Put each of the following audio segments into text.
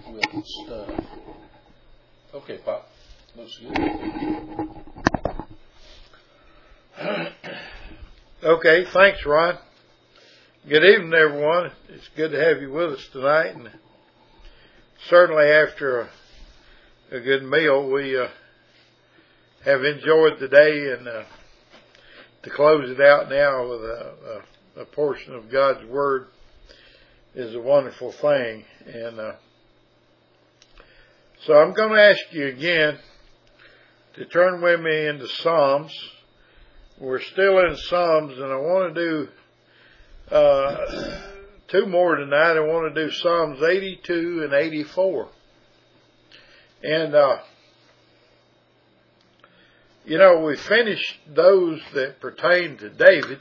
with stuff. Okay, Pop. Looks good. Okay, thanks, Ron. Good evening, everyone. It's good to have you with us tonight. And certainly after a good meal, we have enjoyed the day. And to close it out now with a portion of God's Word is a wonderful thing. And so I'm going to ask you again to turn with me into Psalms. We're still in Psalms, and I want to do two more tonight. I want to do Psalms 82 and 84. And, we finished those that pertain to David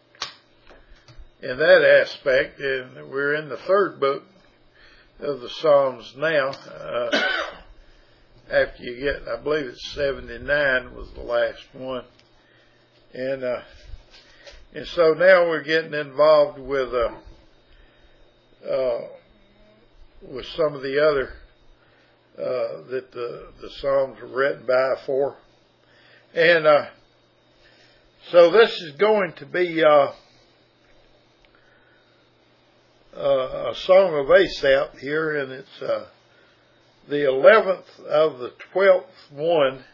in that aspect, and we're in the third book of the Psalms now. After you get, I believe it's 79 was the last one. And so now we're getting involved with some of the other that the Psalms were written by for. And so this is going to be a song of Asaph here, and it's the 11th of the 12th one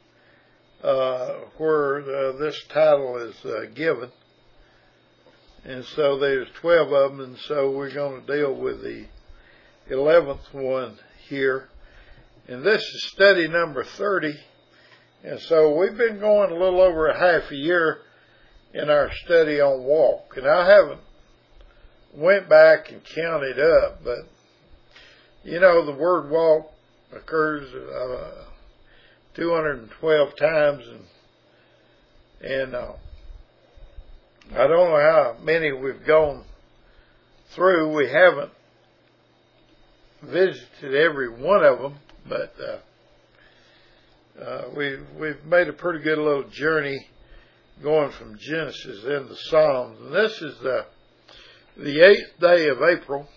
where this title is given. And so there's 12 of them, and so we're going to deal with the 11th one here. And this is study number 30. And so we've been going a little over a half a year in our study on walk. And I haven't went back and counted up, but the word walk occurs 212 times, and I don't know how many we've gone through. We haven't visited every one of them, but we've made a pretty good little journey going from Genesis into Psalms. And this is the 8th day of April,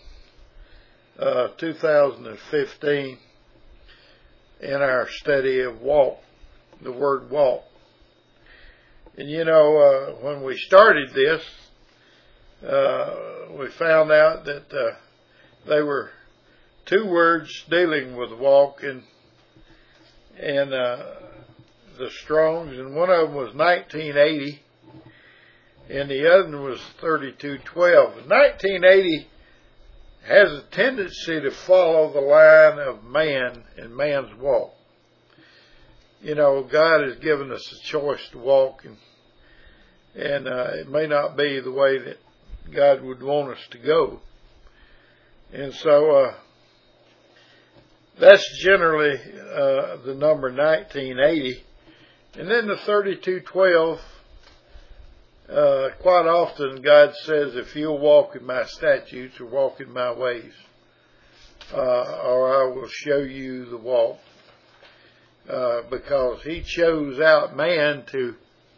2015, in our study of walk, the word walk. And when we started this, we found out that they were two words dealing with walk in the Strongs, and one of them was 1980, and the other one was 3212. 1980 has a tendency to follow the line of man and man's walk. God has given us a choice to walk, and it may not be the way that God would want us to go. And so that's generally the number 1980. And then the 3212, quite often God says, if you'll walk in my statutes or walk in my ways, or I will show you the walk, because he chose out man to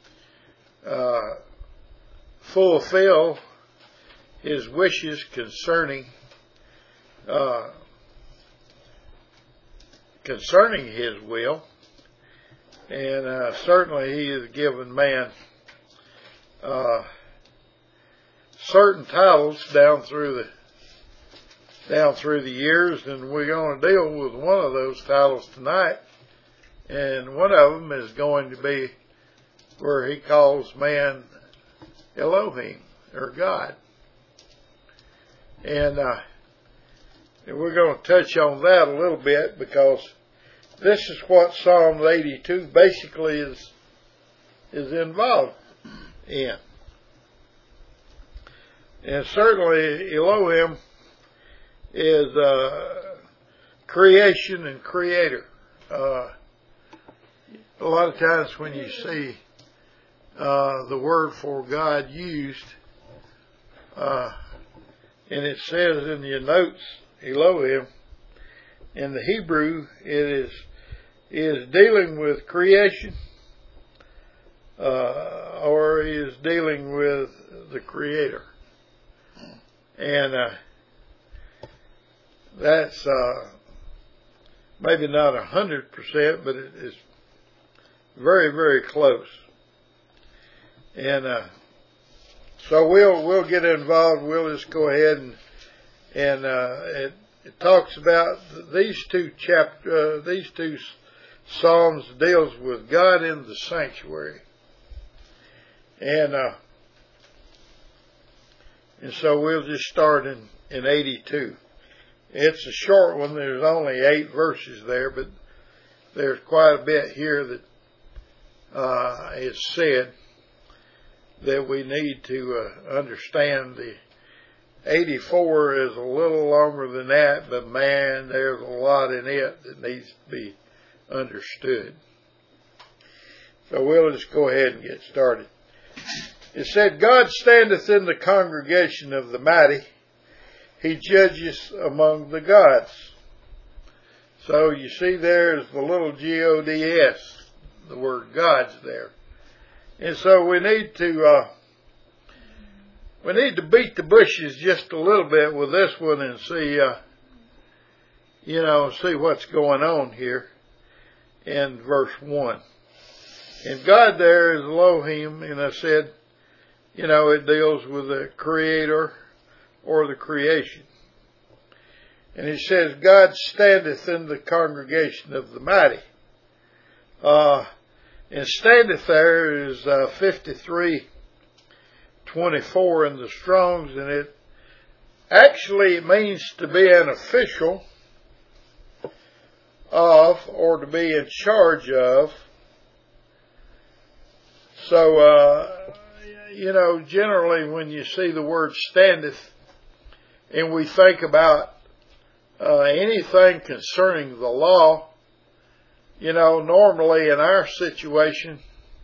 fulfill his wishes concerning his will. And certainly he has given man certain titles down through the years, and we're going to deal with one of those titles tonight. And one of them is going to be where he calls man Elohim, or God. And we're going to touch on that a little bit, because this is what Psalm 82 basically is involved in. And certainly Elohim is creation and creator. A lot of times when you see the word for God used, and it says in your notes Elohim, in the Hebrew it is dealing with creation, or is dealing with the Creator. And that's maybe not 100%, but it's very, very close. And so we'll get involved. We'll just go ahead and it talks about these two Psalms deals with God in the sanctuary. And so we'll just start in 82. It's a short one. There's only 8 verses there, but there's quite a bit here that is said that we need to understand. The 84 is a little longer than that, but man, there's a lot in it that needs to be understood. So we'll just go ahead and get started. It said, God standeth in the congregation of the mighty. He judges among the gods. So you see there's the little G-O-D-S, the word gods there. And so we need to beat the bushes just a little bit with this one and see, see what's going on here in verse 1. And God there is Elohim, and I said, it deals with the creator or the creation. And it says, God standeth in the congregation of the mighty. And standeth there is 53:24 in the Strong's, and it actually means to be an official of, or to be in charge of. So, generally when you see the word standeth, and we think about anything concerning the law, normally in our situation,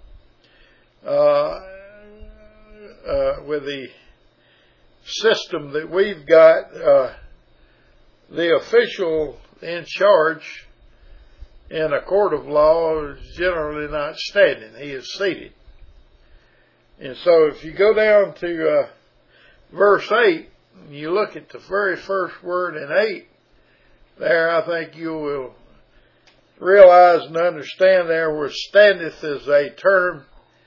with the system that we've got, the official in charge in a court of law is generally not standing. He is seated. And so if you go down to verse 8, and you look at the very first word in 8, there I think you will realize and understand there where standeth is a term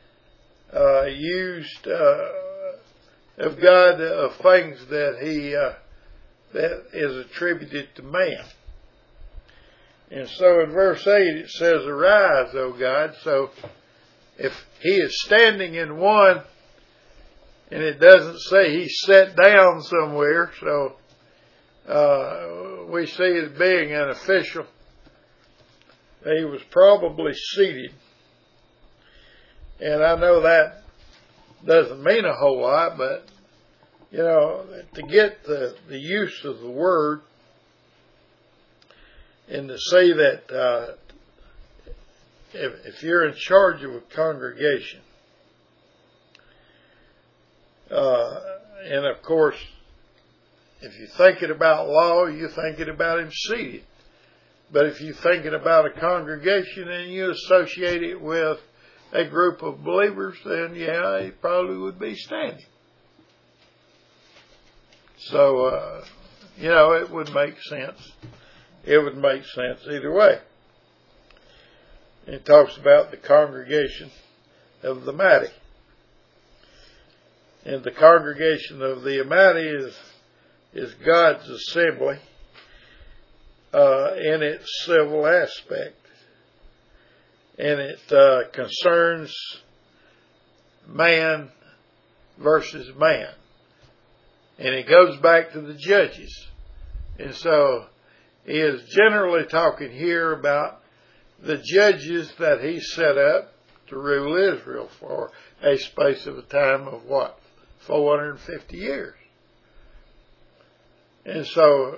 used of God, of things that that is attributed to man. And so in verse 8 it says, Arise, O God. So if he is standing in one, and it doesn't say he sat down somewhere, so we see as being an official. He was probably seated. And I know that doesn't mean a whole lot, but, to get the use of the word and to say that if you're in charge of a congregation, and of course, if you're thinking about law, you're thinking about him seated. But if you're thinking about a congregation and you associate it with a group of believers, then yeah, he probably would be standing. So, it would make sense. It would make sense either way. It talks about the congregation of the mighty. And the congregation of the mighty is God's assembly in its civil aspect. And it concerns man versus man. And it goes back to the judges. And so he is generally talking here about the judges that he set up to rule Israel for a space of a time of 450 years. And so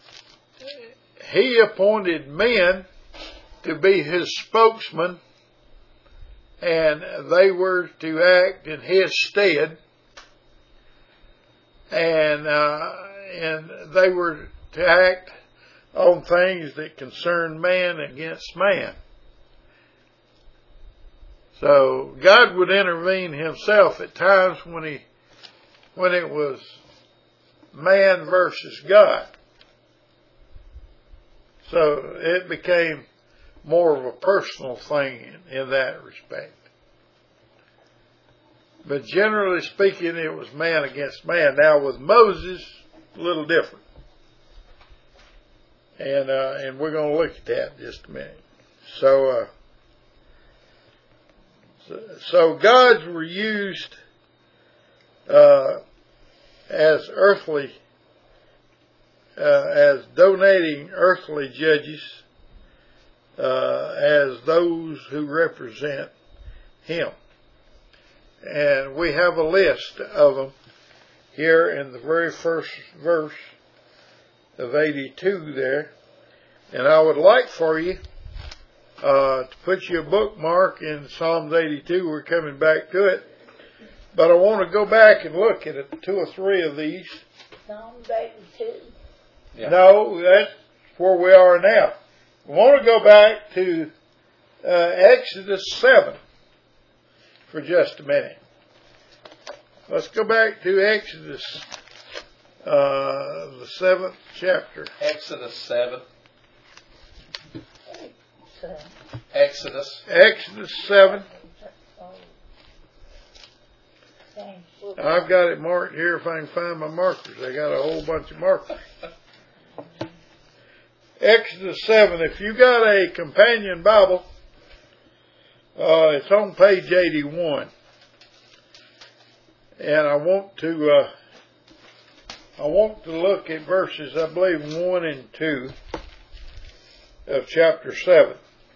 he appointed men to be his spokesman, and they were to act in his stead, and they were to act on things that concern man against man. So God would intervene himself at times when it was man versus God. So it became more of a personal thing in that respect. But generally speaking, it was man against man. Now with Moses, a little different. And we're going to look at that in just a minute. So gods were used as earthly, as donating earthly judges, as those who represent Him. And we have a list of them here in the very first verse of 82 there. And I would like for you to put you a bookmark in Psalms 82. We're coming back to it. But I want to go back and look at it, 2 or 3 of these. Psalms 82. Yeah. No, that's where we are now. We want to go back to Exodus 7 for just a minute. Let's go back to Exodus, the 7th chapter. Exodus 7. So, Exodus. Exodus 7. same book. I've got it marked here if I can find my markers. I got a whole bunch of markers. Exodus 7. If you got a companion Bible, it's on page 81. And I want to look at verses, I believe, 1 and 2 of chapter 7.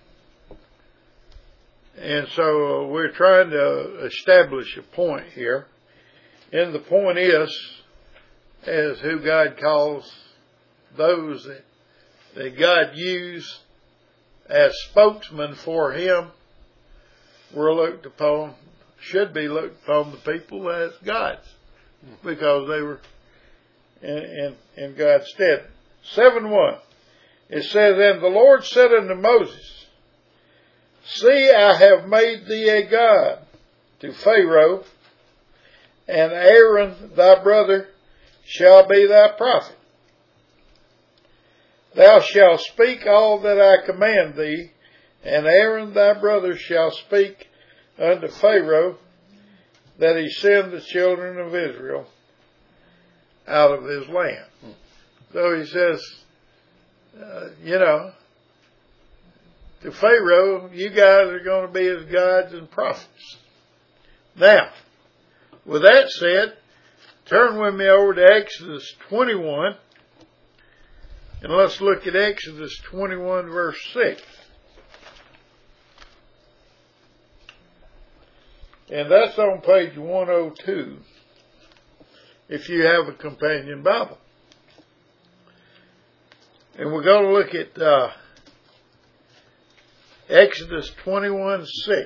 And so we're trying to establish a point here. And the point is who God calls those that God used as spokesmen for Him were looked upon, should be looked upon the people as gods, because they were in God's stead. 7:1. It says, And the Lord said unto Moses, See, I have made thee a god to Pharaoh, and Aaron thy brother shall be thy prophet. Thou shalt speak all that I command thee, and Aaron thy brother shall speak unto Pharaoh, that he send the children of Israel out of his land. So he says, to Pharaoh, you guys are going to be his gods and prophets. Now, with that said, turn with me over to Exodus 21, and let's look at Exodus 21 verse 6. And that's on page 102, if you have a companion Bible. And we're going to look at Exodus 21:6.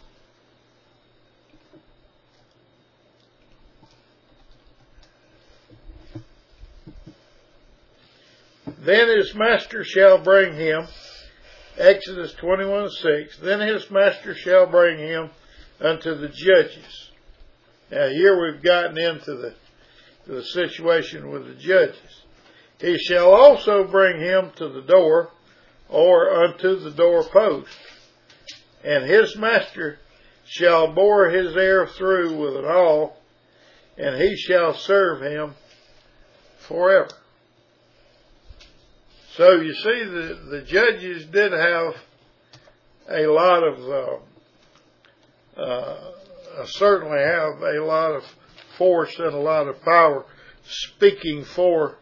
Then his master shall bring him, Exodus 21:6, then his master shall bring him unto the judges. Now here we've gotten into the situation with the judges. He shall also bring him to the door, or unto the doorpost, and his master shall bore his heir through with an awl, and he shall serve him forever. So you see, the judges did have a lot of, certainly have a lot of force and a lot of power speaking for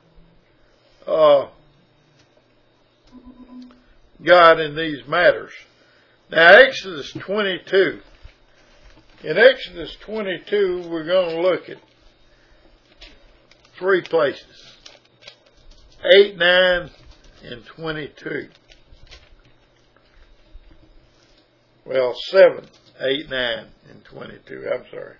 God in these matters. Now, Exodus 22. In Exodus 22, we're going to look at 3 places. 8, 9, and 22. Well, 7, 8, 9, and 22. I'm sorry.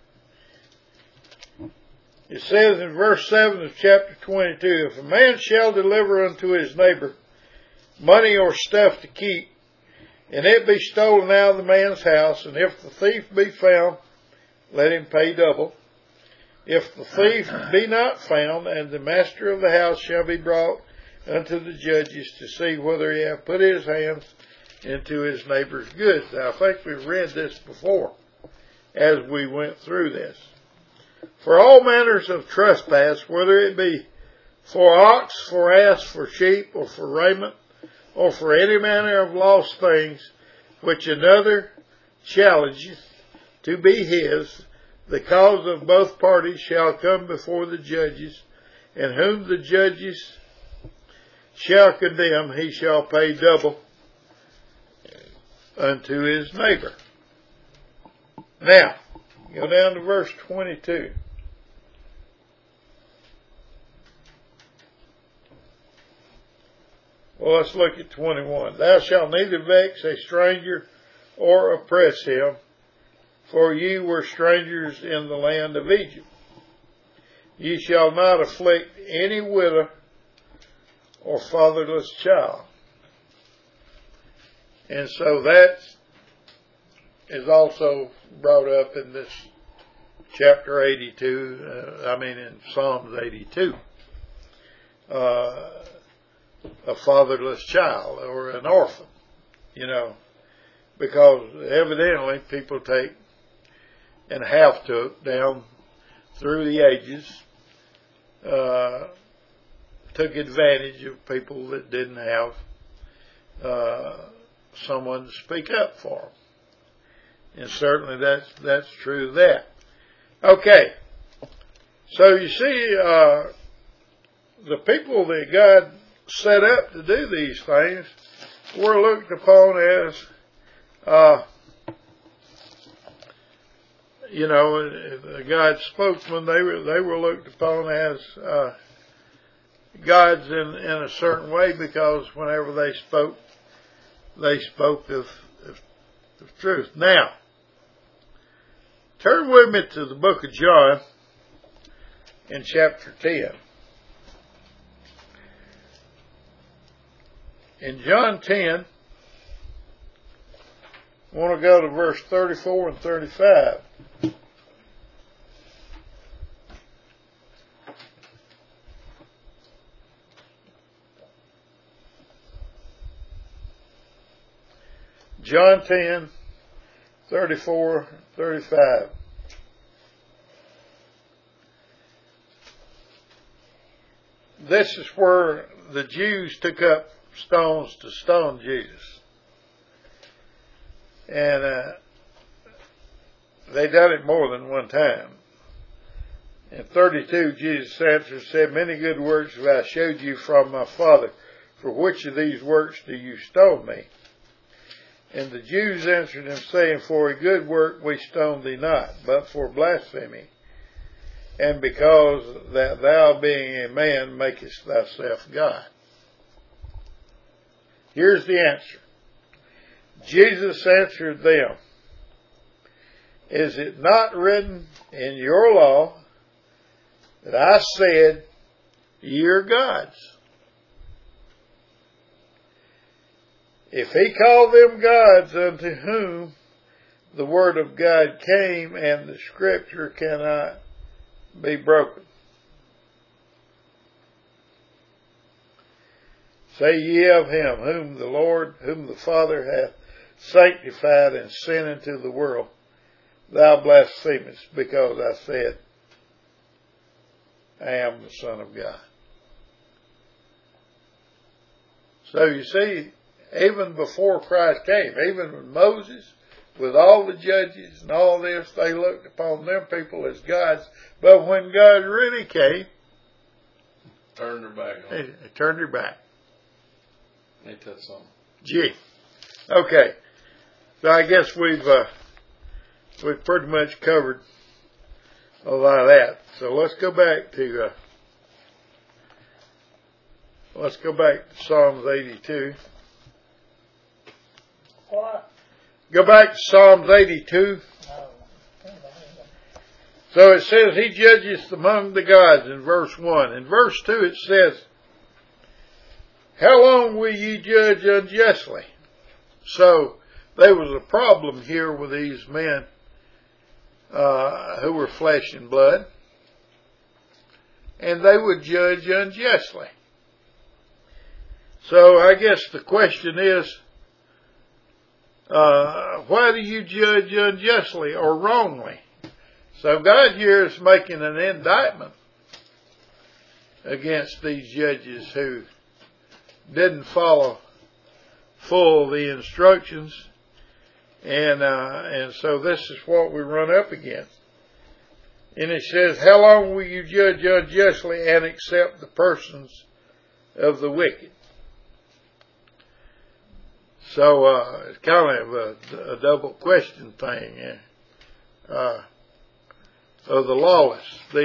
It says in verse 7 of chapter 22, If a man shall deliver unto his neighbor money or stuff to keep, and it be stolen out of the man's house, and if the thief be found, let him pay double. If the thief be not found, and the master of the house shall be brought unto the judges to see whether he hath put his hands into his neighbor's goods. Now, I think we've read this before as we went through this. For all manners of trespass, whether it be for ox, for ass, for sheep, or for raiment, or for any manner of lost things, which another challengeth to be his, the cause of both parties shall come before the judges, and whom the judges shall condemn, he shall pay double unto his neighbor. Now, go down to verse 22. Well, let's look at 21. Thou shalt neither vex a stranger or oppress him, for ye were strangers in the land of Egypt. Ye shall not afflict any widow or fatherless child. And so that is also brought up in this chapter 82, in Psalms 82. A fatherless child or an orphan, because evidently people take and have took down through the ages, took advantage of people that didn't have someone to speak up for them. And certainly that's true of that. Okay. So you see, the people that God set up to do these things were looked upon as, God's spokesman. They were looked upon as gods in a certain way, because whenever they spoke of truth. Now, turn with me to the book of John in chapter 10. In John 10, I want to go to verse 34 and 35. John 10, 34, 35. This is where the Jews took up stones to stone Jesus. And they done it more than one time. In 32, Jesus answered and said, Many good works have I showed you from my Father. For which of these works do you stone me? And the Jews answered him, saying, For a good work we stone thee not, but for blasphemy, and because that thou, being a man, makest thyself God. Here's the answer. Jesus answered them, Is it not written in your law that I said, Ye are gods? If he called them gods unto whom the word of God came, and the scripture cannot be broken. Say ye of him, whom the Father hath sanctified and sent into the world, thou blasphemest, because I said, I am the Son of God. So you see, even before Christ came, even when Moses, with all the judges and all this, they looked upon them people as gods. But when God really came, turned their back on it. They turned their back. Ain't that something? Gee. Okay. So I guess we've pretty much covered a lot of that. So let's go back to Psalms 82. What? Go back to Psalms 82. No. So it says, He judgeth among the gods in verse 1. In verse 2 it says, How long will ye judge unjustly? So there was a problem here with these men who were flesh and blood, and they would judge unjustly. So I guess the question is, why do you judge unjustly or wrongly? So God here is making an indictment against these judges who didn't follow full the instructions, and so this is what we run up against. And it says, how long will you judge unjustly and accept the persons of the wicked? So it's kind of a double question thing. Of the lawless,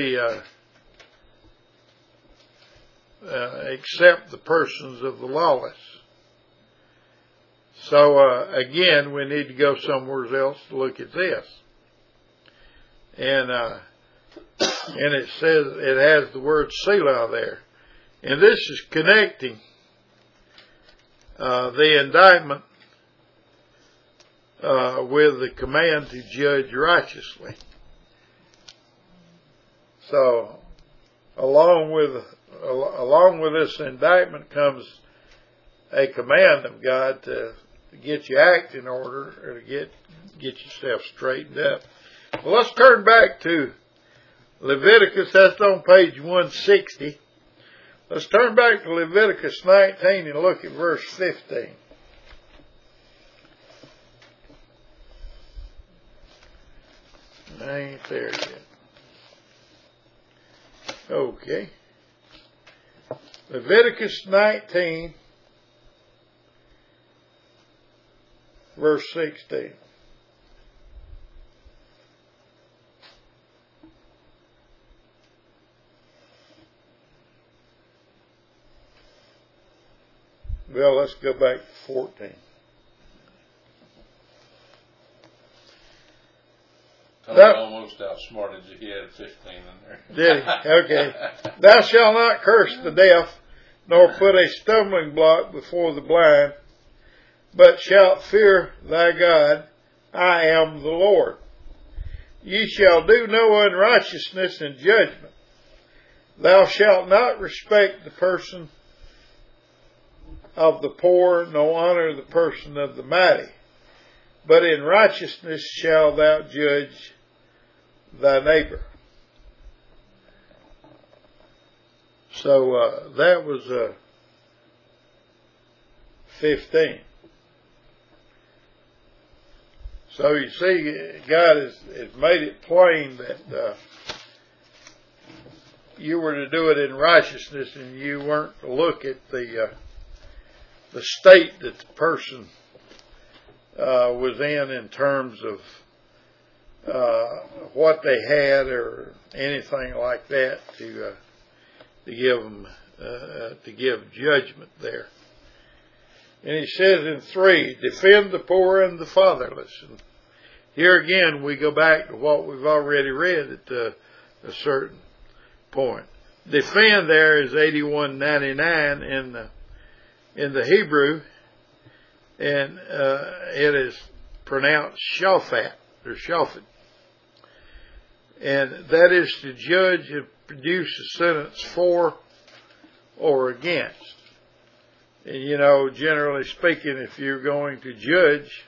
accept the persons of the lawless. So again, we need to go somewhere else to look at this. And it says, it has the word Selah there. And this is connecting the indictment with the command to judge righteously. So, along with this indictment comes a command of God to get your act in order, or to get yourself straightened up. Well, let's turn back to Leviticus. That's on page 160. Let's turn back to Leviticus 19 and look at verse 15. I ain't there yet. Okay. Leviticus 19, verse 16. Well, let's go back to 14. I almost outsmarted you. He had 15 in there. Did he? Okay. Thou shalt not curse the deaf, nor put a stumbling block before the blind, but shalt fear thy God. I am the Lord. Ye shall do no unrighteousness in judgment. Thou shalt not respect the person of the poor, nor honor the person of the mighty. But in righteousness shalt thou judge thy neighbor. So that was 15. So you see, God has made it plain that you were to do it in righteousness, and you weren't to look at the state that the person was in terms of what they had or anything like that to give them to give judgment there. And he says in 3, defend the poor and the fatherless. And here again we go back to what we've already read at a certain point. Defend there is 8199 in the Hebrew, and it is pronounced Shaphat or Shaphat, and that is to judge and produce a sentence for or against. And you know, generally speaking, if you're going to judge,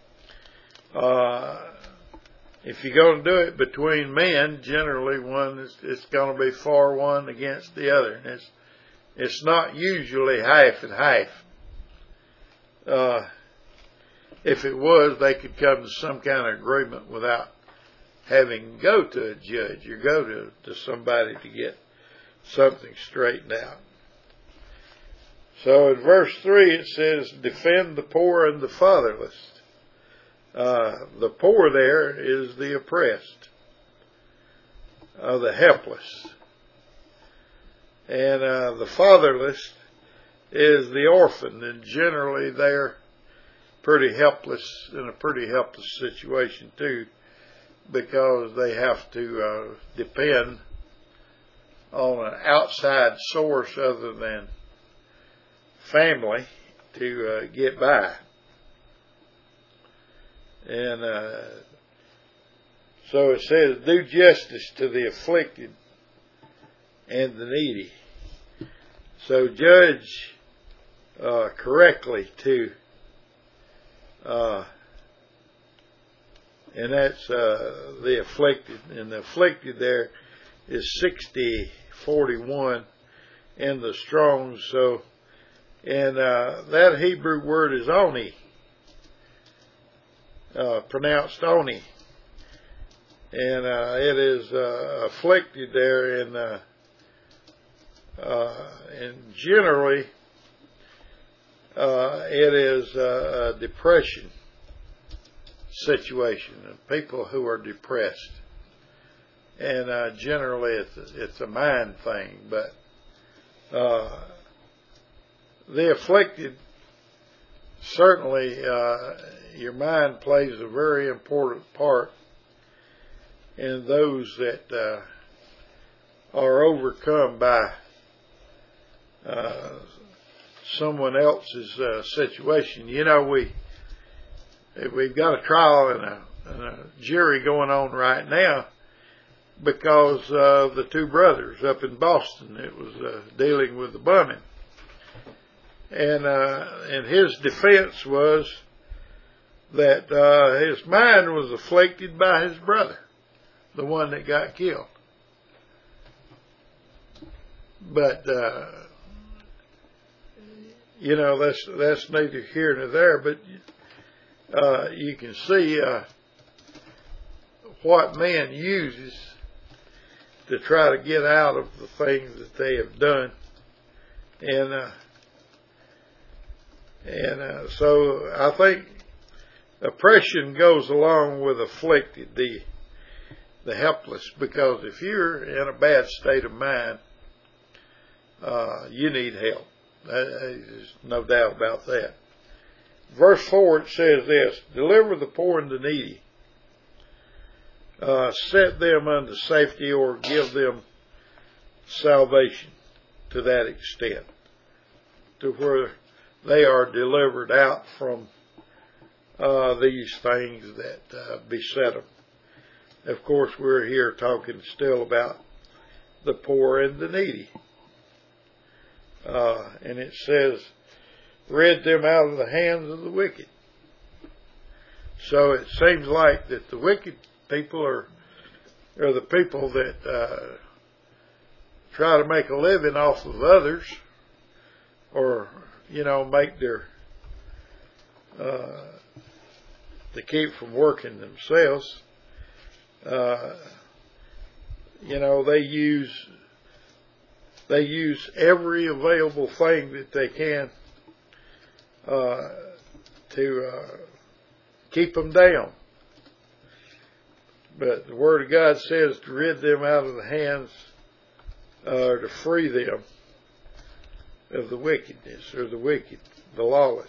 if you're going to do it between men, generally it's going to be for one against the other, and it's not usually half and half. If it was, they could come to some kind of agreement without having to go to a judge or go to somebody to get something straightened out. So in verse 3 it says, defend the poor and the fatherless. The poor there is the oppressed, the helpless. And the fatherless is the orphan, and generally they're pretty helpless, in a pretty helpless situation too, because they have to depend on an outside source other than family to get by. And so it says, do justice to the afflicted and the needy. So judge correctly too. And that's the afflicted. And the afflicted there is 60:41 in the Strong's. So, and that Hebrew word is oni, pronounced oni. And it is afflicted there, and generally it is a depression situation, people who are depressed, and generally it's a mind thing. But the afflicted, certainly your mind plays a very important part in those that are overcome by someone else's situation. You know, we've got a trial and a jury going on right now because of the two brothers up in Boston. It was dealing with the bumming, and his defense was that his mind was afflicted by his brother, the one that got killed. But you know, that's neither here nor there. But you can see what man uses to try to get out of the things that they have done, and so I think oppression goes along with afflicted, the helpless, because if you're in a bad state of mind, you need help. There's no doubt about that. Verse 4, it says this: deliver the poor and the needy, set them unto safety, or give them salvation to that extent, to where they are delivered out from these things that beset them. Of course, we're here talking still about the poor and the needy. And it says, rid them out of the hands of the wicked. So it seems like that the wicked people are the people that try to make a living off of others, or, you know, make their to keep from working themselves. You know, they use every available thing that they can to keep them down. But the Word of God says to rid them out of the hands, or to free them of the wickedness, or the wicked, the lawless.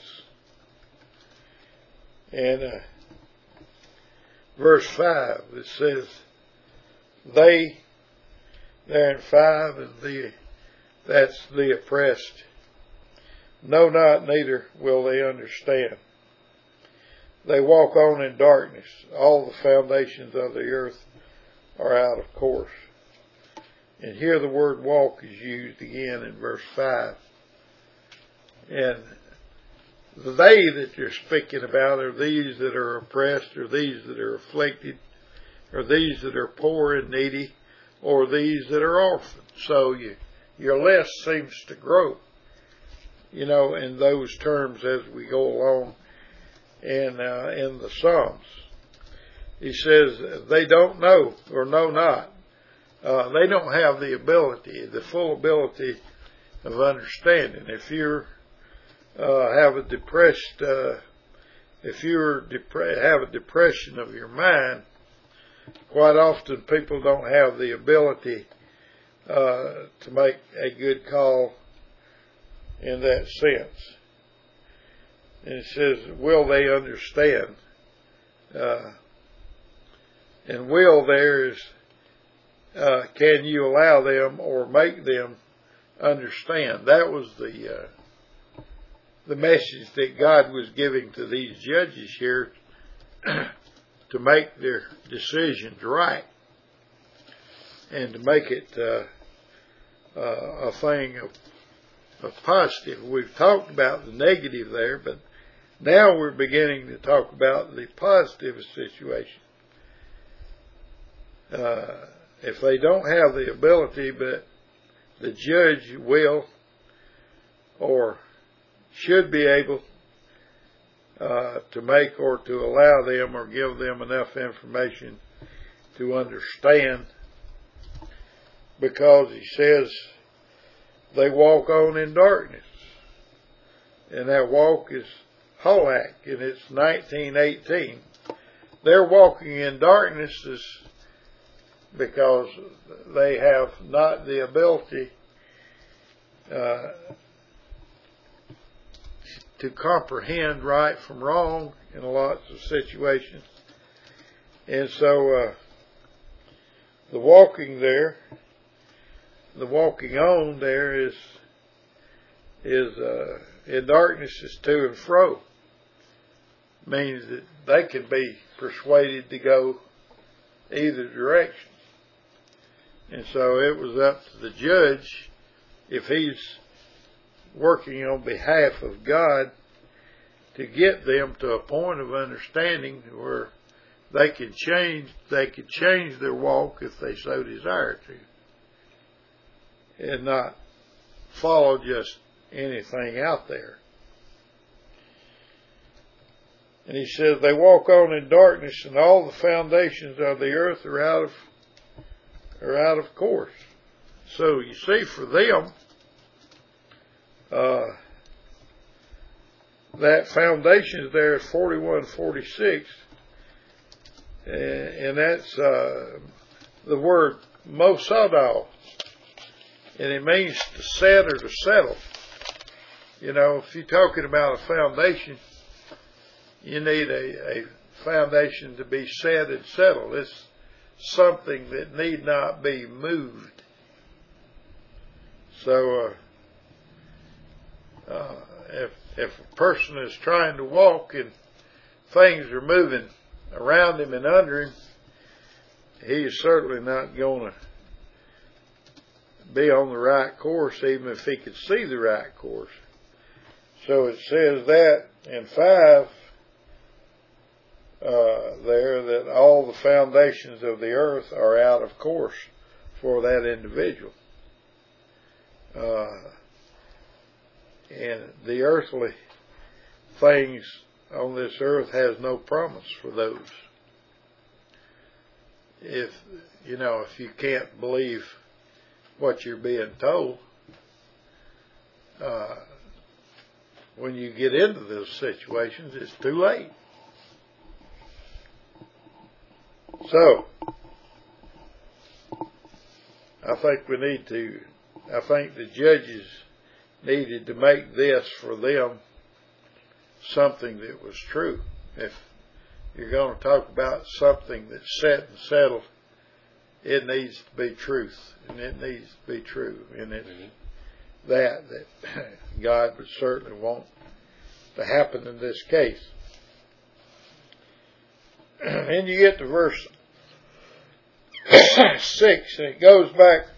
And verse 5, it says, they, there in 5, and that's the oppressed, know not, neither will they understand. They walk on in darkness. All the foundations of the earth are out of course. And here the word walk is used again in verse 5. And they that you're speaking about are these that are oppressed, or these that are afflicted, or these that are poor and needy, or these that are orphans. So your list seems to grow, you know, in those terms as we go along. And in the Psalms, he says they don't know, or know not. They don't have the ability, the full ability of understanding. If you have a depressed, if you have a depression of your mind, quite often people don't have the ability to make a good call in that sense. And it says, will they understand? And will there is, can you allow them or make them understand? That was the message that God was giving to these judges here to make their decisions right, and to make it a thing a positive. We've talked about the negative there, but now we're beginning to talk about the positive situation. If they don't have the ability, but the judge will or should be able to make or to allow them or give them enough information to understand, because he says they walk on in darkness, and that walk is Halak, and it's 19:18. They're walking in darkness because they have not the ability to comprehend right from wrong in lots of situations. And so the walking on there is in darkness is to and fro. Means that they can be persuaded to go either direction. And so it was up to the judge, if he's working on behalf of God, to get them to a point of understanding where they could change their walk if they so desire to, and not follow just anything out there. And he says they walk on in darkness, and all the foundations of the earth are out of course. So you see, for them, that foundation is there at 41:46, and that's the word mosadal, and it means to set or to settle. You know, if you're talking about a foundation, you need a foundation to be set and settled. It's something that need not be moved. So, if a person is trying to walk and things are moving around him and under him, he is certainly not going to be on the right course, even if he could see the right course. So it says that in 5 there, that all the foundations of the earth are out of course for that individual. And the earthly things on this earth has no promise for those. If you can't believe what you're being told, when you get into those situations, it's too late. So, I think the judges needed to make this for them something that was true. If you're going to talk about something that's set and settled, it needs to be truth, and it needs to be true. And it's that God would certainly want to happen in this case. And you get to verse 6, and it goes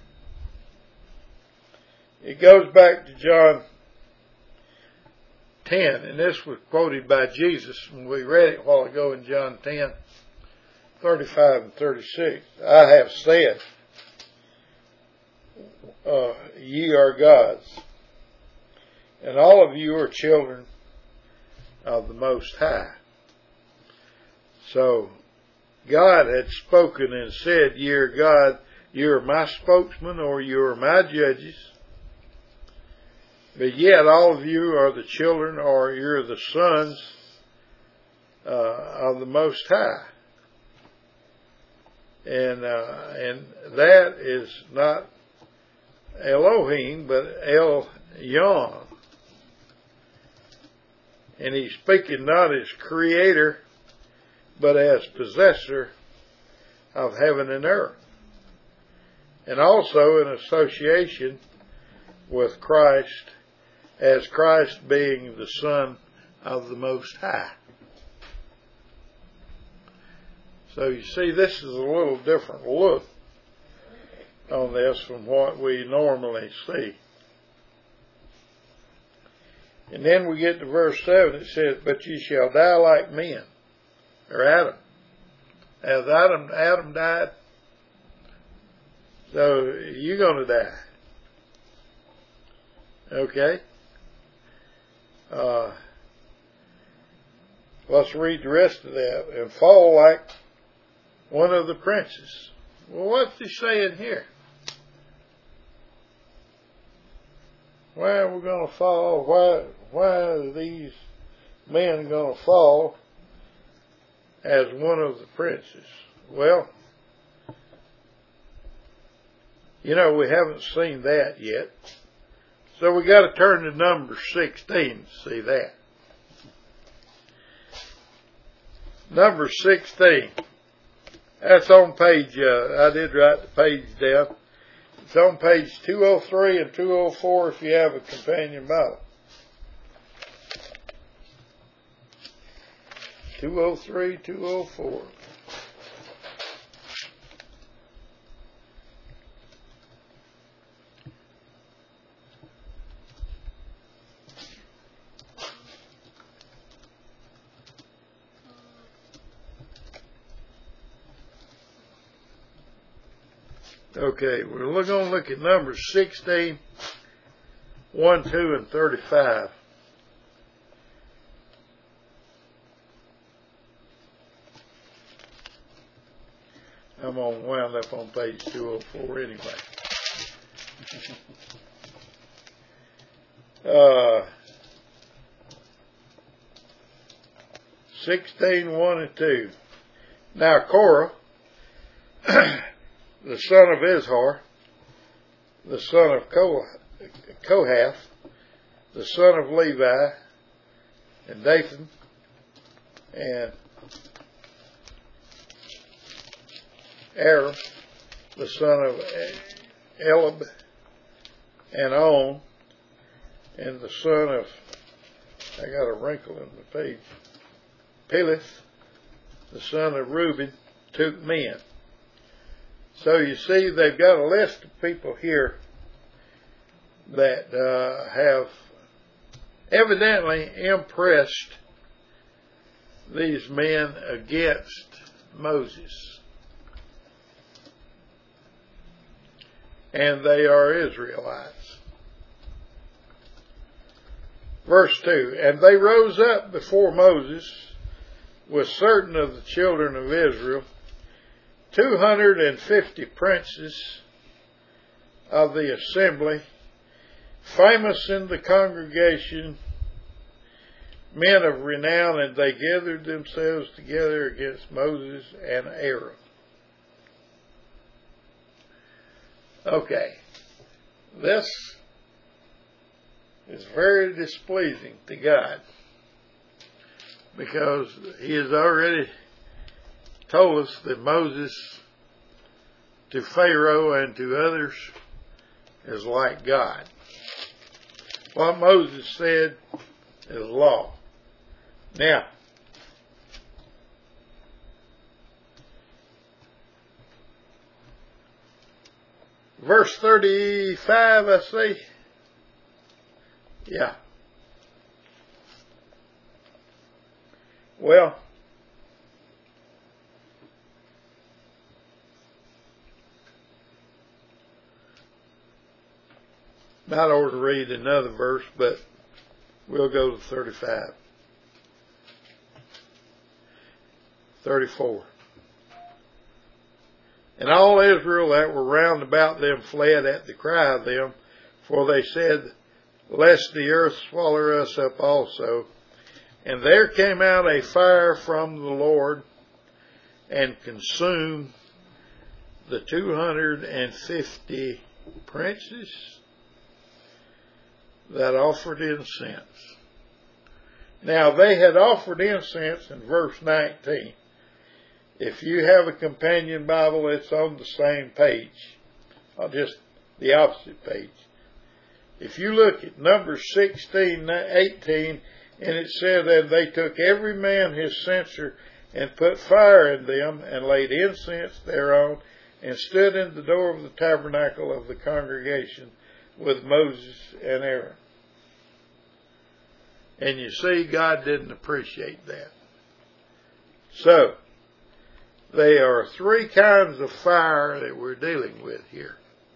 back to John 10, and this was quoted by Jesus when we read it a while ago in John 10, 35 and 36. I have said, ye are gods, and all of you are children of the Most High. So, God had spoken and said, ye are God, you are my spokesman, or you are my judges. But yet all of you are the children, or you're the sons of the Most High. And that is not Elohim, but El Yon. And he's speaking not as creator, but as possessor of heaven and earth. And also in association with Christ, as Christ being the Son of the Most High. So you see, this is a little different look on this from what we normally see. And then we get to verse 7, it says, but ye shall die like men, or Adam. As Adam died, so you're going to die. Okay? Let's read the rest of that. And fall like one of the princes. Well, what's he saying here? Why are we going to fall? Why are these men going to fall as one of the princes? Well, we haven't seen that yet. So we got to turn to Numbers 16 to see that. Numbers 16. That's on page, I did write the page down. It's on page 203 and 204 if you have a companion Bible. 203, 204. Okay, we're going to look at Numbers 16, 1, 2, and 35. I'm going to wound up on page 204 anyway. 16, 1 and 2. Now Korah, the son of Izhar, the son of Kohath, the son of Levi, and Dathan, and Aram, the son of Elab, and On, and the son of, I got a wrinkle in the page, Peleth, the son of Reuben, took men. So you see, they've got a list of people here that have evidently impressed these men against Moses. And they are Israelites. Verse 2, and they rose up before Moses with certain of the children of Israel, 250 princes of the assembly, famous in the congregation, men of renown, and they gathered themselves together against Moses and Aaron. Okay, this is very displeasing to God, because He has already told us that Moses to Pharaoh and to others is like God. What Moses said is law. Now, verse 35, I see. Yeah. Well, not order to read another verse, but we'll go to 35. 34. And all Israel that were round about them fled at the cry of them, for they said, lest the earth swallow us up also. And there came out a fire from the Lord and consumed the 250 princes that offered incense. Now they had offered incense in verse 19. If you have a companion Bible, it's on the same page, or just the opposite page. If you look at Numbers 16, 18, and it said that they took every man his censer and put fire in them and laid incense thereon and stood in the door of the tabernacle of the congregation with Moses and Aaron. And you see, God didn't appreciate that. So, there are three kinds of fire that we're dealing with here.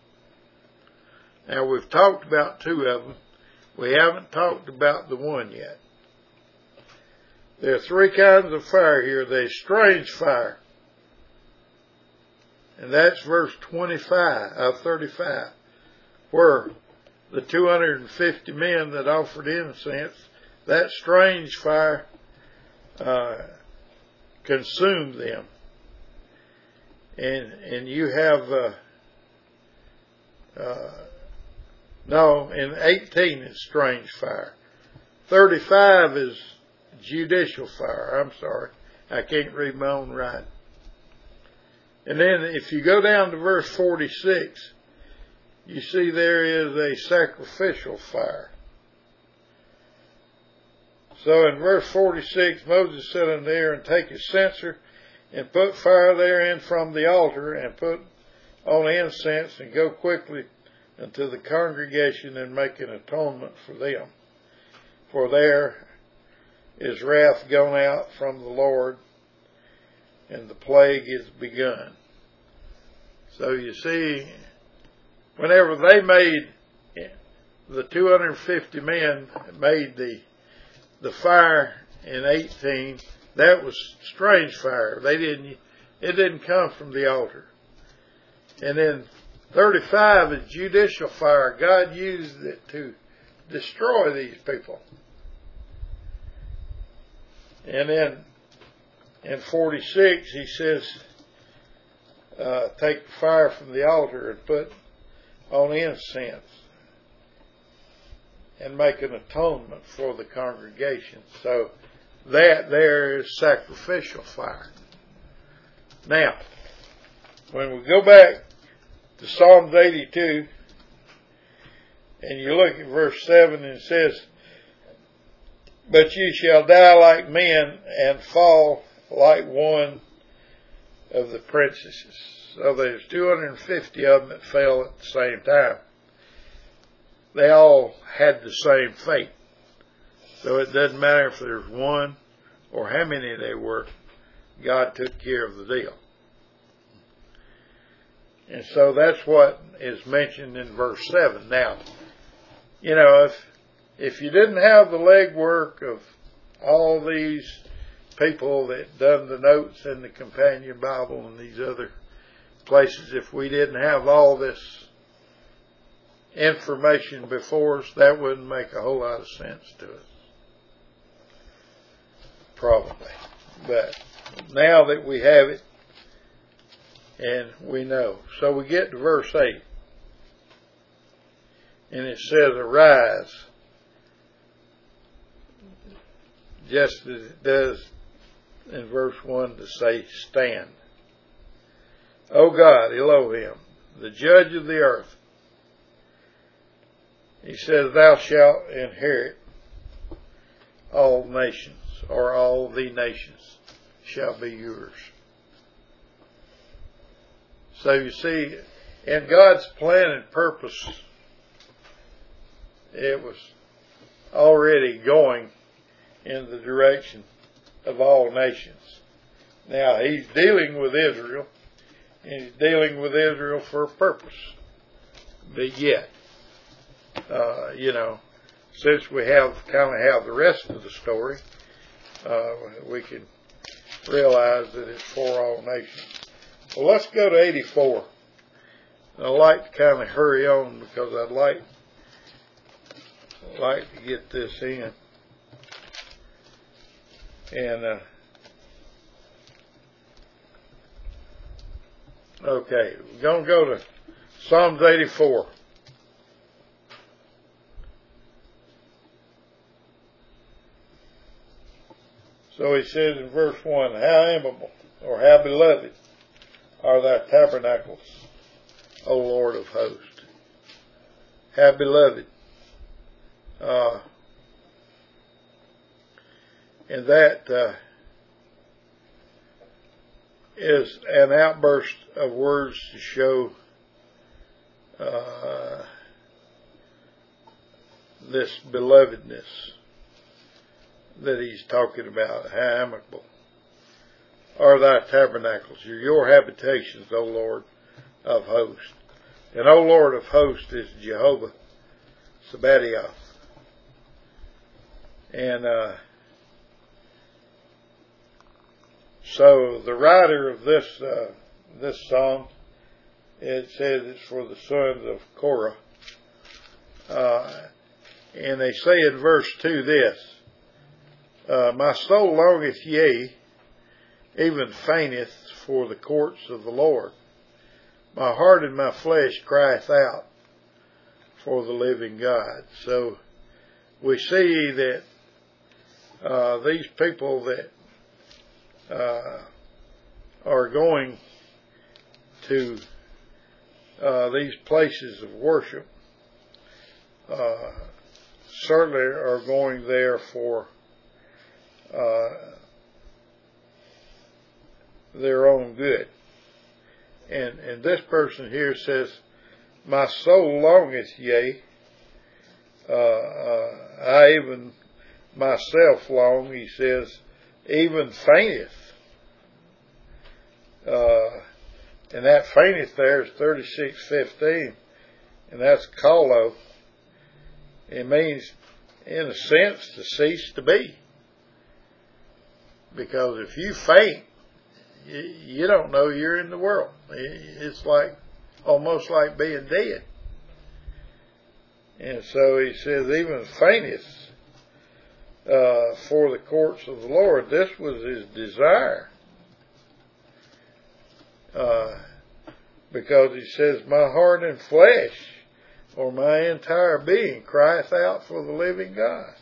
Now, we've talked about two of them. We haven't talked about the one yet. There are three kinds of fire here. There's strange fire. And that's verse 35, where the 250 men that offered incense, that strange fire consumed them. And you have, in 18 is strange fire. 35 is judicial fire. I'm sorry. I can't read my own writing. And then if you go down to verse 46, you see there is a sacrificial fire. So in verse 46, Moses said unto Aaron, take his censer and put fire therein from the altar and put on incense and go quickly unto the congregation and make an atonement for them. For there is wrath gone out from the Lord, and the plague is begun. So you see, whenever they made, the 250 men made the fire in 18, that was strange fire. It didn't come from the altar. And then 35 is judicial fire. God used it to destroy these people. And then in 46, he says, take fire from the altar and put on incense and make an atonement for the congregation. So that there is sacrificial fire. Now, when we go back to Psalms 82, and you look at verse 7, and it says, but you shall die like men and fall like one of the princesses. So there's 250 of them that fell at the same time. They all had the same fate. So it doesn't matter if there's one or how many they were. God took care of the deal. And so that's what is mentioned in verse 7. Now, if you didn't have the legwork of all these people that done the notes in the Companion Bible and these other places, if we didn't have all this information before us, that wouldn't make a whole lot of sense to us. Probably. But now that we have it, and we know. So we get to verse 8. And it says, arise, just as it does in verse 1 to say, stand. O God, Elohim, the judge of the earth. He says, thou shalt inherit all nations, or all the nations shall be yours. So you see, in God's plan and purpose, it was already going in the direction of all nations. Now, he's dealing with Israel, and he's dealing with Israel for a purpose. But yet, since we have the rest of the story, we can realize that it's for all nations. Well, let's go to 84. I'd like to kind of hurry on because I'd like to get this in. And okay, we're going to go to Psalms 84. So he says in verse 1, how amiable or how beloved are thy tabernacles, O Lord of hosts. How beloved. And that is an outburst of words to show this belovedness. that he's talking about. How amicable are thy tabernacles, your habitations, O Lord of hosts. And O Lord of hosts is Jehovah Sabaoth. And so the writer of this song, it says it's for the sons of Korah. And they say in verse 2 this, my soul longeth, yea, even fainteth for the courts of the Lord. My heart and my flesh crieth out for the living God. So we see that these people that are going to these places of worship certainly are going there for their own good. And this person here says, my soul longeth, yea, I even myself long, he says, even fainteth. And that fainteth there is 36:15, and that's kalo. It means, in a sense, to cease to be. Because if you faint, you don't know you're in the world. It's like, almost like being dead. And so he says, even fainteth for the courts of the Lord. This was his desire. Because he says, my heart and flesh, or my entire being, crieth out for the living God.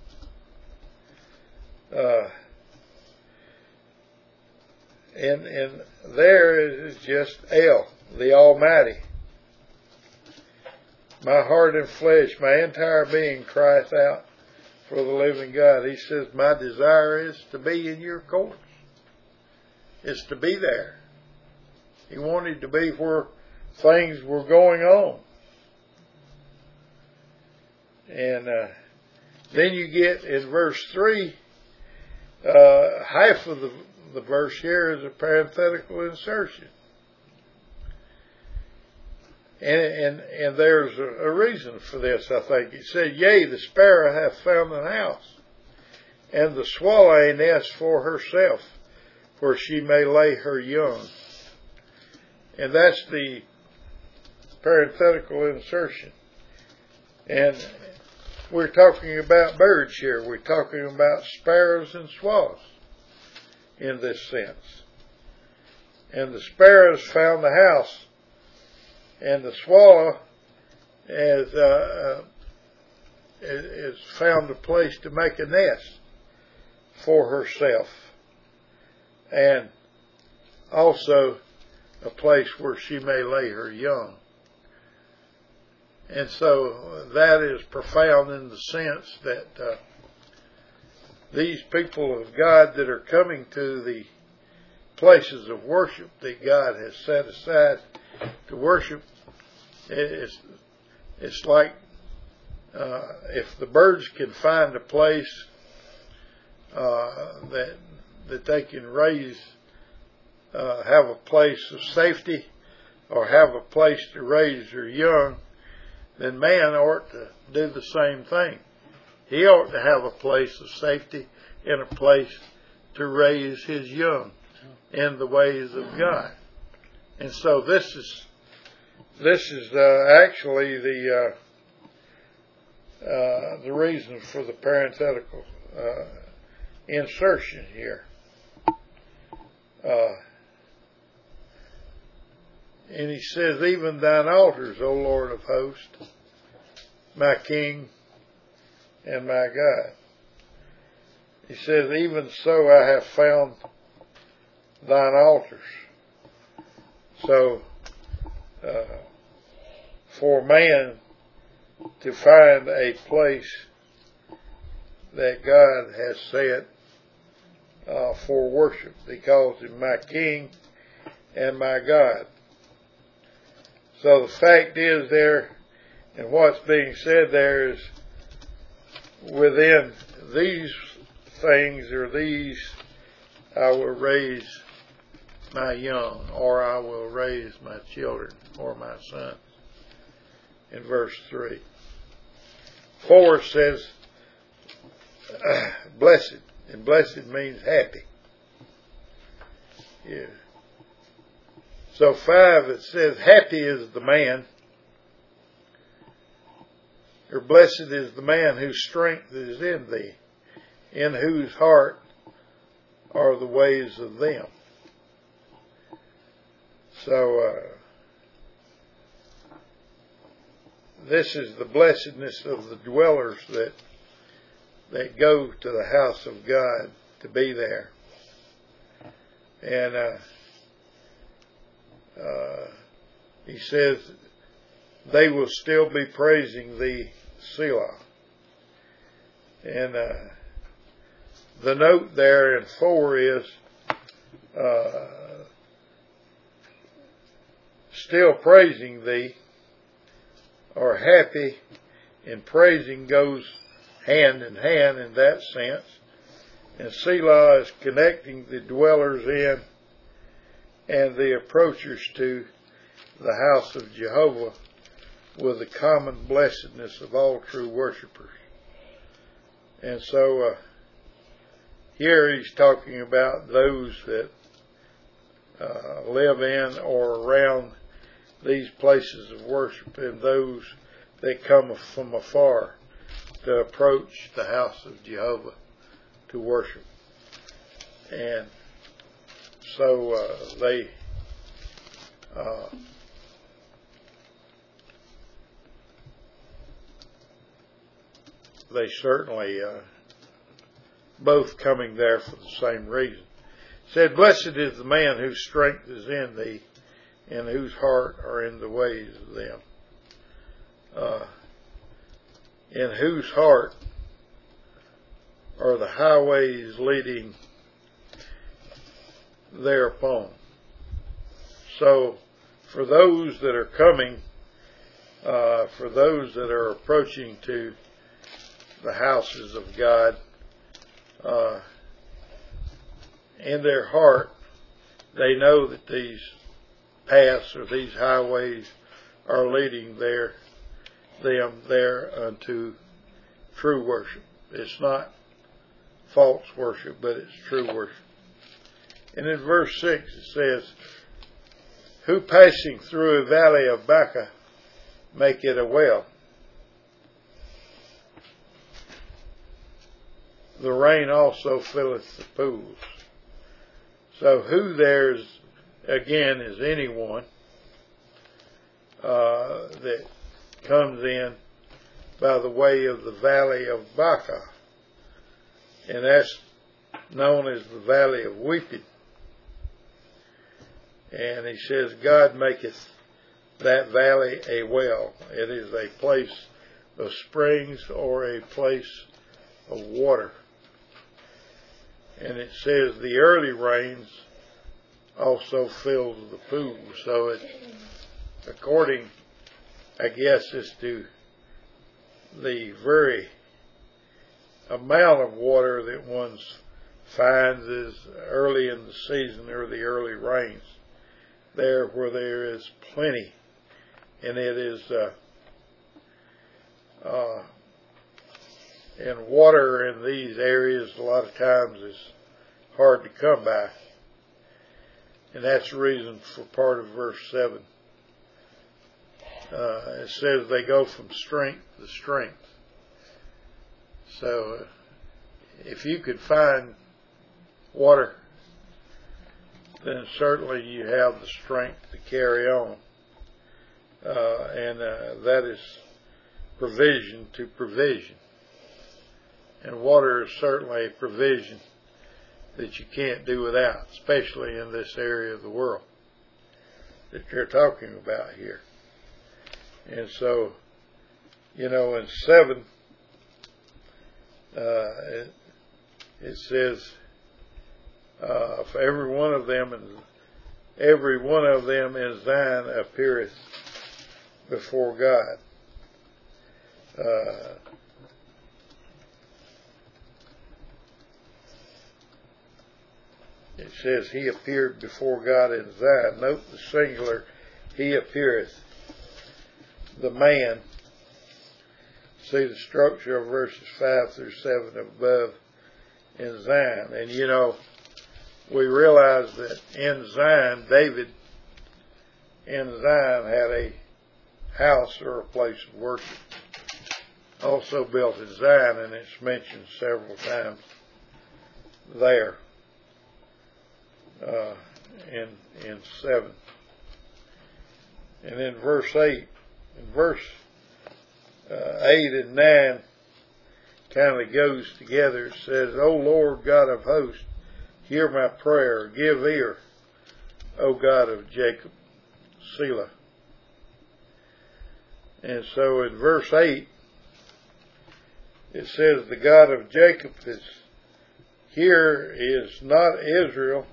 And there is just El, the Almighty. My heart and flesh, my entire being crieth out for the living God. He says, my desire is to be in your courts. It's to be there. He wanted to be where things were going on. And then you get in verse 3, half of the verse here is a parenthetical insertion. And there's a reason for this, I think. It said, yea, the sparrow hath found an house, and the swallow a nest for herself, where she may lay her young. And that's the parenthetical insertion. And we're talking about birds here. We're talking about sparrows and swallows in this sense. And the sparrows found the house, and the swallow has found a place to make a nest for herself, and also a place where she may lay her young. And so that is profound in the sense that these people of God that are coming to the places of worship that God has set aside to worship, it's like if the birds can find a place that they can raise, have a place of safety, or have a place to raise their young, then man ought to do the same thing. He ought to have a place of safety and a place to raise his young in the ways of God. And so this is actually the reason for the parenthetical insertion here. And he says, even thine altars, O Lord of hosts, my King and my God. He says, even so I have found thine altars. So, for man to find a place that God has set for worship, he calls him my King and my God. So the fact is there, and what's being said there is, within these things or these I will raise my young, or I will raise my children or my sons. In verse 3. 4 says, blessed, and blessed means happy. Yeah. So 5, it says, happy is the man, or blessed is the man whose strength is in thee, in whose heart are the ways of them. So, this is the blessedness of the dwellers that go to the house of God to be there. And he says, they will still be praising thee, Selah. And the note there in 4 is, still praising thee, or happy, and praising goes hand in hand in that sense. And Selah is connecting the dwellers in and the approachers to the house of Jehovah with the common blessedness of all true worshipers. And so here he's talking about those that live in or around these places of worship, and those that come from afar to approach the house of Jehovah to worship. And so they certainly both coming there for the same reason. It said, blessed is the man whose strength is in thee, and whose heart are in the ways of them. In whose heart are the highways leading thereupon. So, for those that are coming, for those that are approaching to the houses of God, in their heart, they know that these paths or these highways are leading them there unto true worship. It's not false worship, but it's true worship. And in verse 6 it says, who passing through a valley of Baca make it a well. The rain also filleth the pools. So who there's, again, is anyone that comes in by the way of the valley of Baca. And that's known as the valley of weeping. And he says, God maketh that valley a well. It is a place of springs or a place of water. And it says the early rains also fills the pool. So it, according, I guess, as to the very amount of water that one finds is early in the season or the early rains. There where there is plenty. And it is, and water in these areas a lot of times is hard to come by. And that's the reason for part of verse 7. It says they go from strength to strength. So if you could find water, then certainly you have the strength to carry on. And that is provision to provision. And water is certainly a provision that you can't do without, especially in this area of the world that you're talking about here. And so, you know, in 7, it says, for every one of them is thine appeareth before God. it says he appeared before God in Zion. Note the singular, he appeareth. The man. See the structure of verses 5 through 7 above in Zion. And you know, we realize that in Zion, David in Zion had a house or a place of worship. Also built in Zion, and it's mentioned several times there in 7. And in verse 8, in verse 8 and 9 kind of goes together. It says, O Lord God of hosts, hear my prayer, give ear, O God of Jacob, Selah. And so in verse 8, it says the God of Jacob is here is not Israel,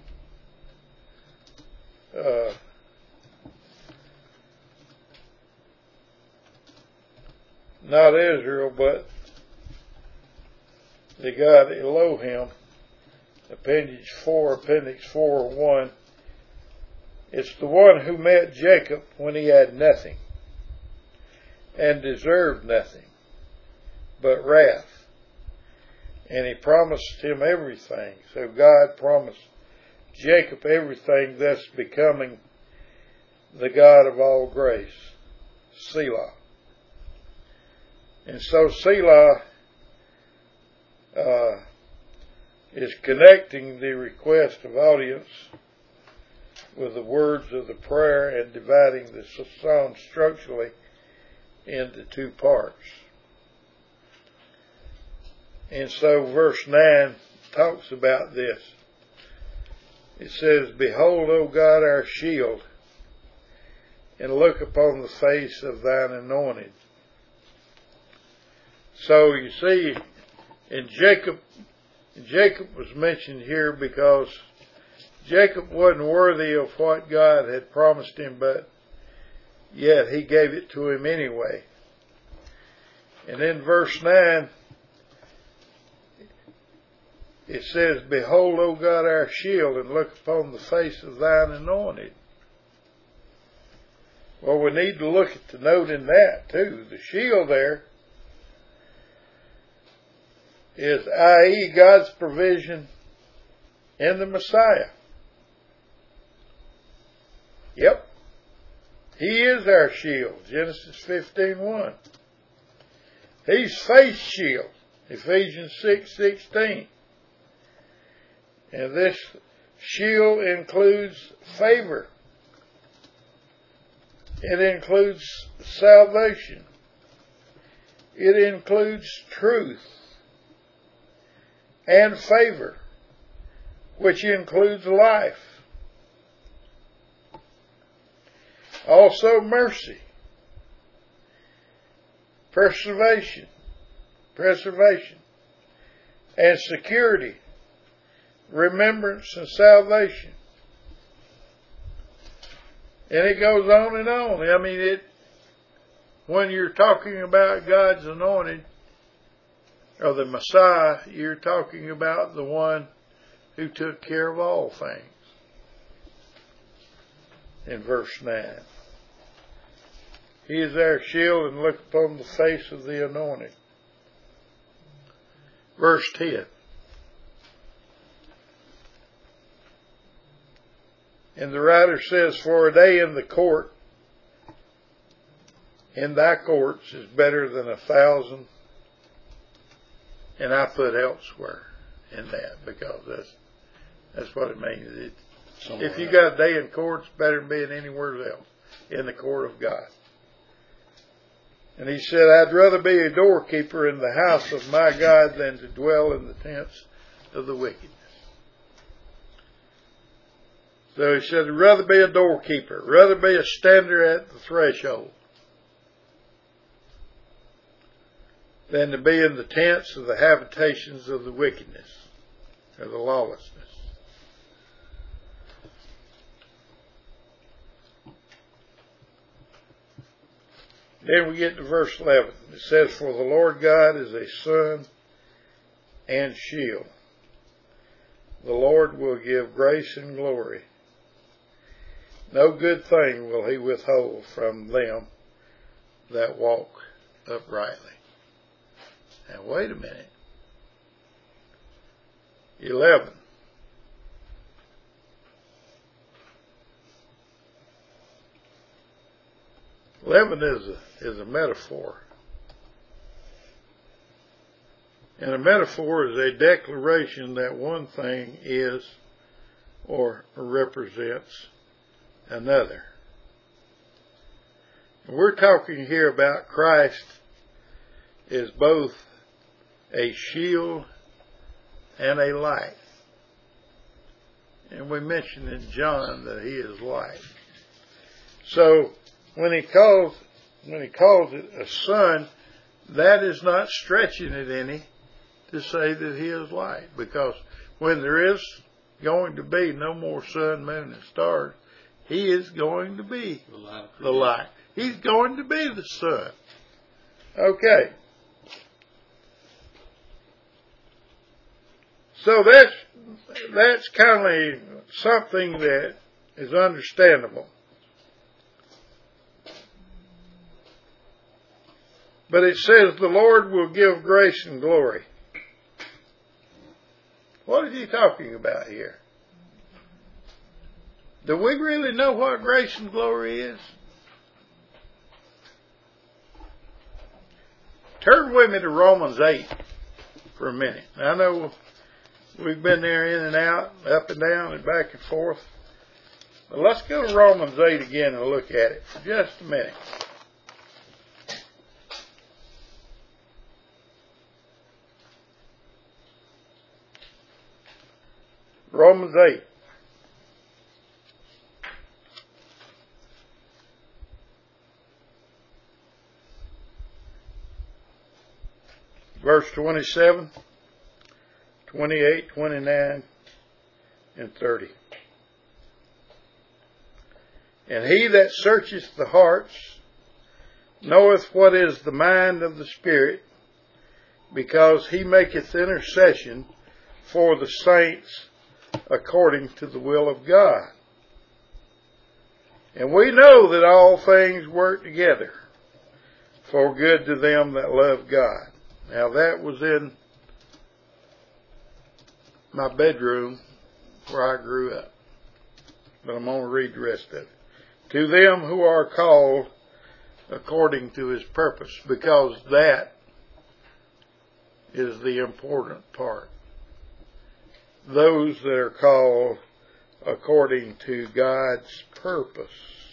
but the God Elohim. Appendix 4:1. It's the one who met Jacob when he had nothing and deserved nothing but wrath. And he promised him everything. So God promised Jacob everything, thus becoming the God of all grace. Selah. And so Selah is connecting the request of audience with the words of the prayer and dividing the psalm structurally into two parts. And so verse 9 talks about this. It says, Behold, O God, our shield, and look upon the face of thine anointed. So you see, in Jacob was mentioned here because Jacob wasn't worthy of what God had promised him, but yet he gave it to him anyway. And in verse 9, it says, Behold, O God, our shield, and look upon the face of thine anointed. Well, we need to look at the note in that too. The shield there is, i.e., God's provision in the Messiah. Yep. He is our shield. Genesis 15:1. He's faith shield. Ephesians 6:16. And this shield includes favor. It includes salvation. It includes truth and favor, which includes life. Also mercy, preservation, and security, remembrance and salvation. And it goes on and on. I mean, when you're talking about God's anointed, or the Messiah, you're talking about the one who took care of all things. In verse 9. He is our shield, and look upon the face of the anointed. Verse 10. And the writer says, For a day in the court, in thy courts, is better than 1,000. And I put elsewhere in that, because that's what it means. If you got a day in court, it's better than being anywhere else, in the court of God. And he said, I'd rather be a doorkeeper in the house of my God than to dwell in the tents of the wicked. So he said, I'd rather be a doorkeeper, rather be a stander at the threshold, than to be in the tents of the habitations of the wickedness, or the lawlessness. Then we get to verse 11. It says, For the Lord God is a sun and shield. the Lord will give grace and glory. No good thing will he withhold from them that walk uprightly. Now wait a minute. 11. Is a metaphor. And a metaphor is a declaration that one thing is or represents another. And we're talking here about Christ is both a shield and a light. And we mentioned in John that he is light. So when he calls it a sun, that is not stretching it any to say that he is light. Because when there is going to be no more sun, moon, and stars, he is going to be the light. He's going to be the sun. Okay. So that's kind of something that is understandable. But it says the Lord will give grace and glory. What is he talking about here? Do we really know what grace and glory is? Turn with me to Romans 8 for a minute. I know we've been there in and out, up and down and back and forth. But let's go to Romans 8 again and look at it for just a minute. Romans 8. Verse 27, 28, 29, and 30. And he that searcheth the hearts knoweth what is the mind of the Spirit, because he maketh intercession for the saints according to the will of God. And we know that all things work together for good to them that love God. Now that was in my bedroom where I grew up. But I'm going to read the rest of it. To them who are called according to his purpose, because that is the important part. Those that are called according to God's purpose.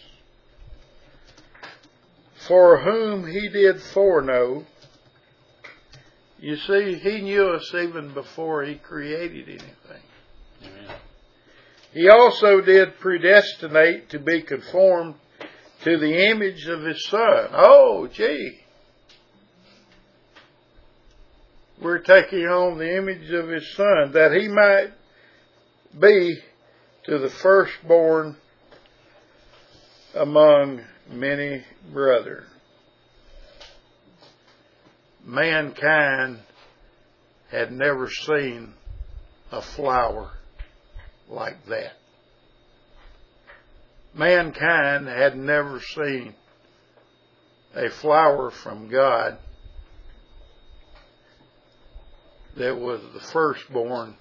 For whom he did foreknow. You see, he knew us even before he created anything. Amen. He also did predestinate to be conformed to the image of his Son. Oh, gee. We're taking on the image of his Son, that he might be to the firstborn among many brethren. Mankind had never seen a flower like that. Mankind had never seen a flower from God that was the firstborn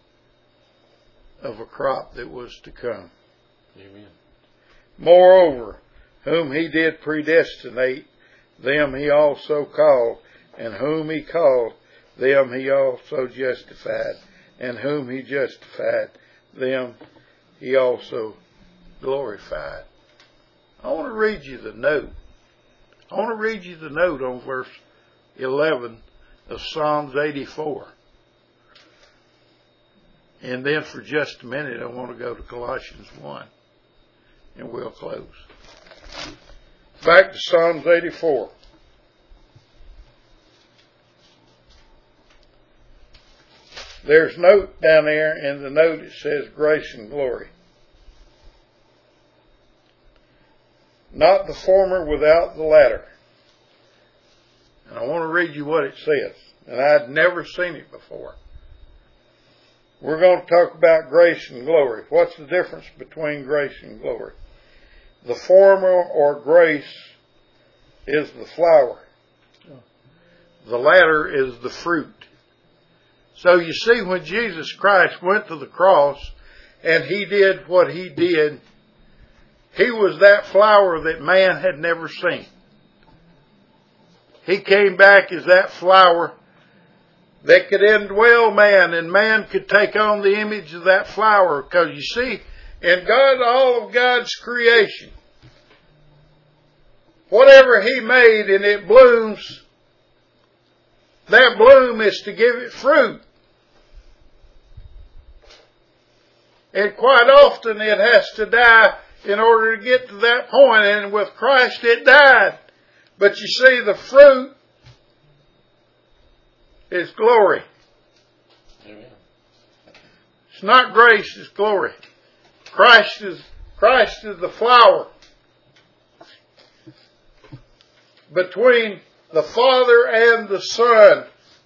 of a crop that was to come. Amen. Moreover, whom he did predestinate, them he also called, and whom he called, them he also justified, and whom he justified, them he also glorified. I want to read you the note. I want to read you the note on verse 11 of Psalms 84. And then for just a minute I want to go to Colossians 1. And we'll close. Back to Psalms 84. There's note down there, in the note it says grace and glory. Not the former without the latter. And I want to read you what it says. And I'd never seen it before. we're going to talk about grace and glory. What's the difference between grace and glory? The former, or grace, is the flower. The latter is the fruit. So you see, when Jesus Christ went to the cross and He did what He did, He was that flower that man had never seen. He came back as that flower that could indwell man, and man could take on the image of that flower. Because you see, in God, all of God's creation, whatever He made and it blooms, that bloom is to give it fruit. And quite often it has to die in order to get to that point. And with Christ it died. But you see, the fruit is glory. Amen. It's not grace, it's glory. Christ is the flower between the Father and the Son.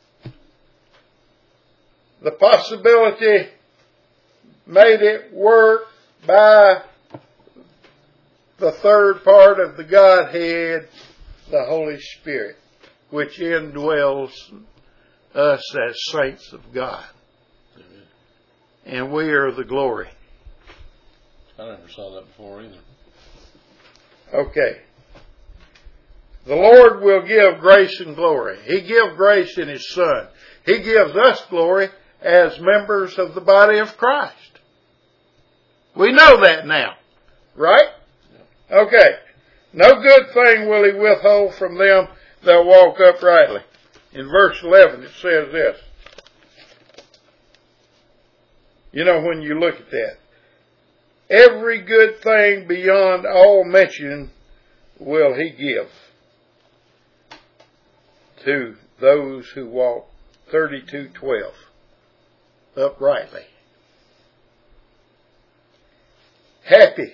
The possibility made it work by the third part of the Godhead, the Holy Spirit, which indwells us as saints of God. Amen. And we are the glory. I never saw that before either. Okay. The Lord will give grace and glory. He gives grace in His Son. He gives us glory as members of the body of Christ. We know that now. Right? Okay. No good thing will He withhold from them that walk uprightly. In verse 11 it says this. You know, when you look at that, every good thing beyond all mention will He give to those who walk 32:12 uprightly. Happy.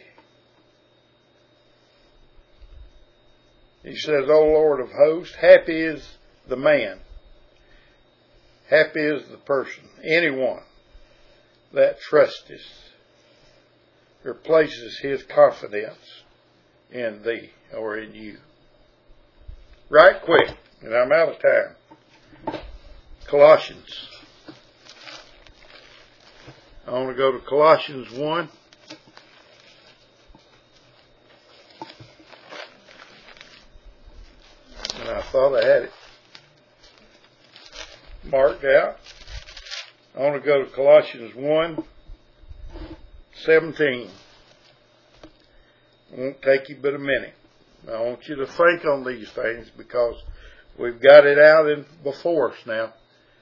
He says, O Lord of hosts, happy is the man. Happy is the person, anyone that trusteth or places his confidence in thee or in you. Right quick, and I'm out of time. Colossians. I want to go to Colossians 1. And I thought I had it marked out. I want to go to Colossians 1:17. It won't take you but a minute. I want you to think on these things because we've got it out before us now.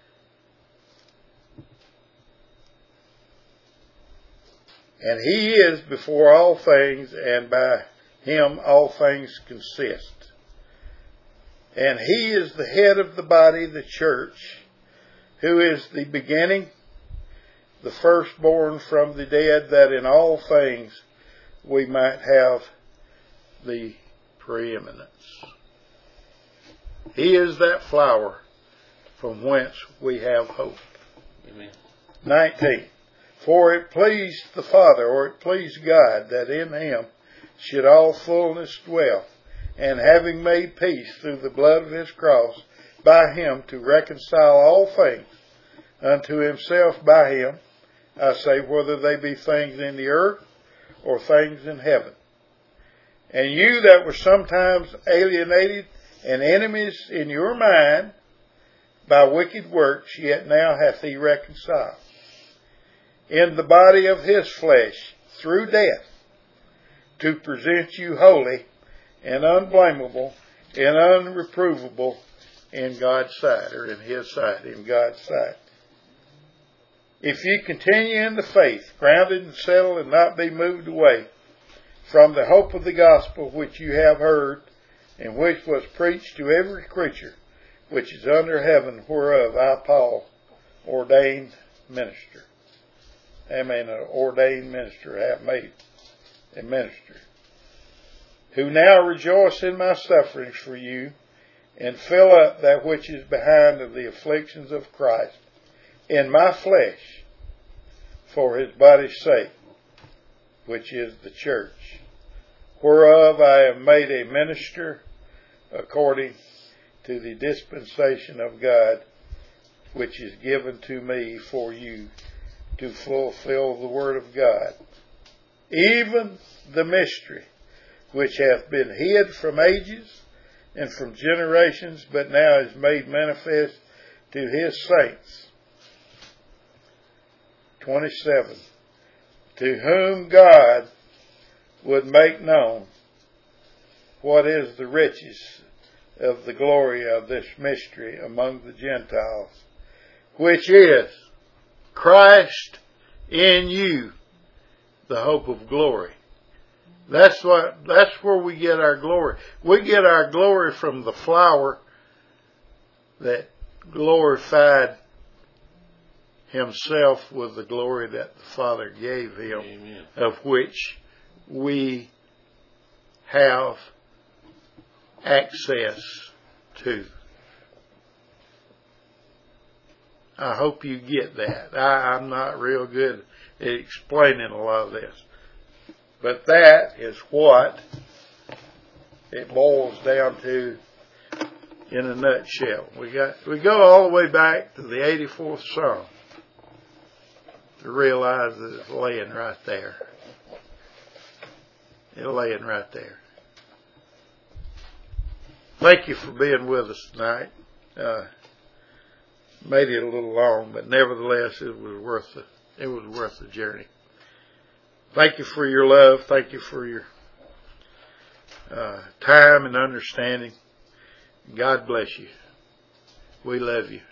And He is before all things, and by Him all things consist. And He is the head of the body, the church, who is the beginning, the firstborn from the dead, that in all things we might have the preeminence. He is that flower from whence we have hope. Amen. 19. For it pleased the Father, or it pleased God, that in Him should all fullness dwell, and having made peace through the blood of His cross, by Him to reconcile all things unto Himself by Him, I say, whether they be things in the earth or things in heaven. And you that were sometimes alienated and enemies in your mind by wicked works, yet now hath He reconciled in the body of His flesh through death, to present you holy and unblameable and unreprovable in God's sight, or in His sight, in God's sight. If ye continue in the faith, grounded and settled, and not be moved away from the hope of the gospel which you have heard, and which was preached to every creature which is under heaven, whereof I, Paul, ordained minister. An ordained minister, have made a minister, who now rejoice in my sufferings for you, and fill up that which is behind of the afflictions of Christ in my flesh, for his body's sake, which is the church, whereof I am made a minister according to the dispensation of God, which is given to me for you to fulfill the word of God, even the mystery which hath been hid from ages and from generations, but now is made manifest to his saints. 27. To whom God would make known what is the riches of the glory of this mystery among the Gentiles, which is Christ in you, the hope of glory. That's where we get our glory. We get our glory from the flower that glorified himself with the glory that the Father gave him. Amen. Of which we have access to. I hope you get that. I'm not real good at explaining a lot of this. But that is what it boils down to in a nutshell. We go all the way back to the 84th Psalm to realize that it's laying right there. It's laying right there. Thank you for being with us tonight. Made it a little long, but nevertheless, it was worth the journey. Thank you for your love. Thank you for your time and understanding. God bless you. We love you.